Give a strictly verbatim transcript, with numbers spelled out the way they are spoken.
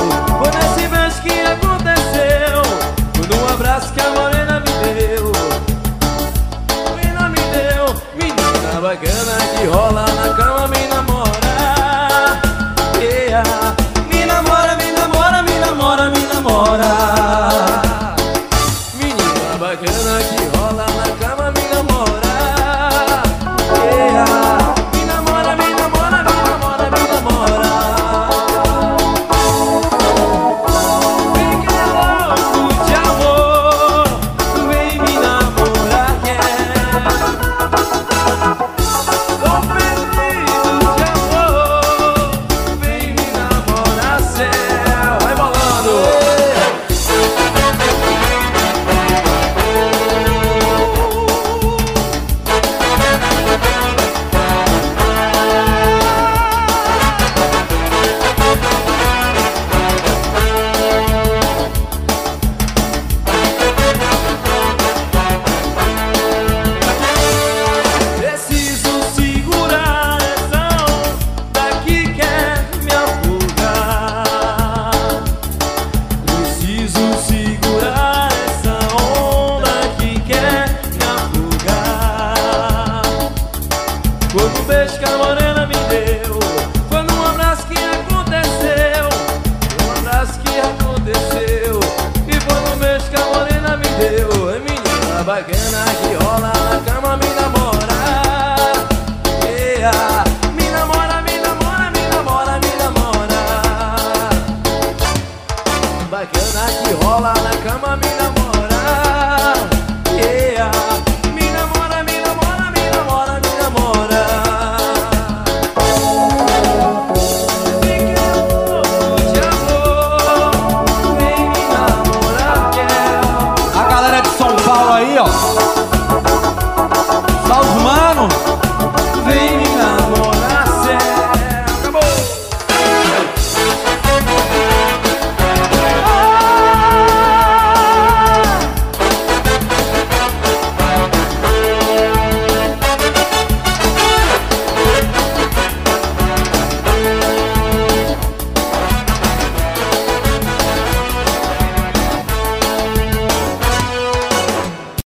Foi nesse beijo que aconteceu, foi num abraço que a morena me deu. Morena me deu, menina bacana que rola na cama, me namora. Yeah. Me namora, me namora, me namora, me namora. Menina bacana que rola na cama, me namora. Yeah. Me namora, me namora, me namora, me namora. Vem que é louco de amor, vem me namorar, yeah. Tô perdido de amor, vem me namorar, céu. Vai bolando. Preciso segurar essa onda que quer me afogar. Preciso segurar essa onda que quer me afogar. Quando o beijo que a morena me deu, quando um abraço que aconteceu, um abraço que aconteceu, e quando o beijo que a morena me deu, é menina bacana